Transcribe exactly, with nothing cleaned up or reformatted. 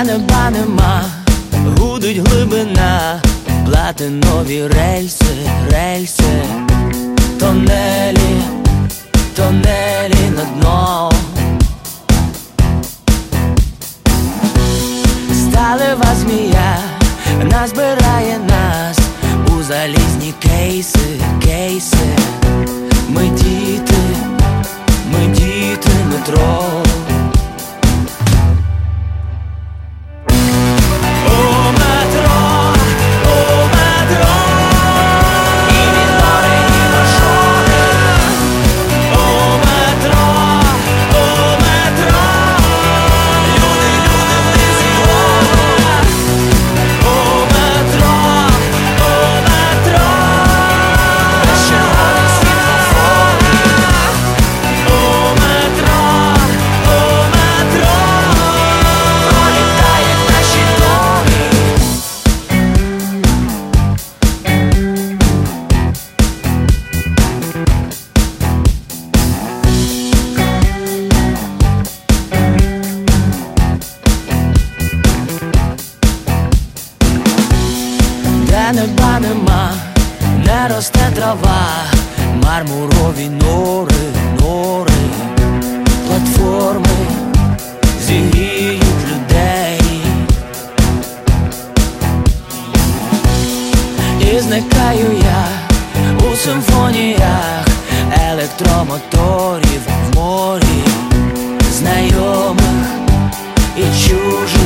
неба нема, гудить глибина, платинові рельси, рельси, тонелі, тонелі на дно. Сталева змія назбирає нас у залізні кейси, кейси. Ми діти, ми діти метро. Неба нема, не росте трава, мармурові нори, нори, платформи зігріють людей. І зникаю я у симфоніях електромоторів в морі знайомих і чужих.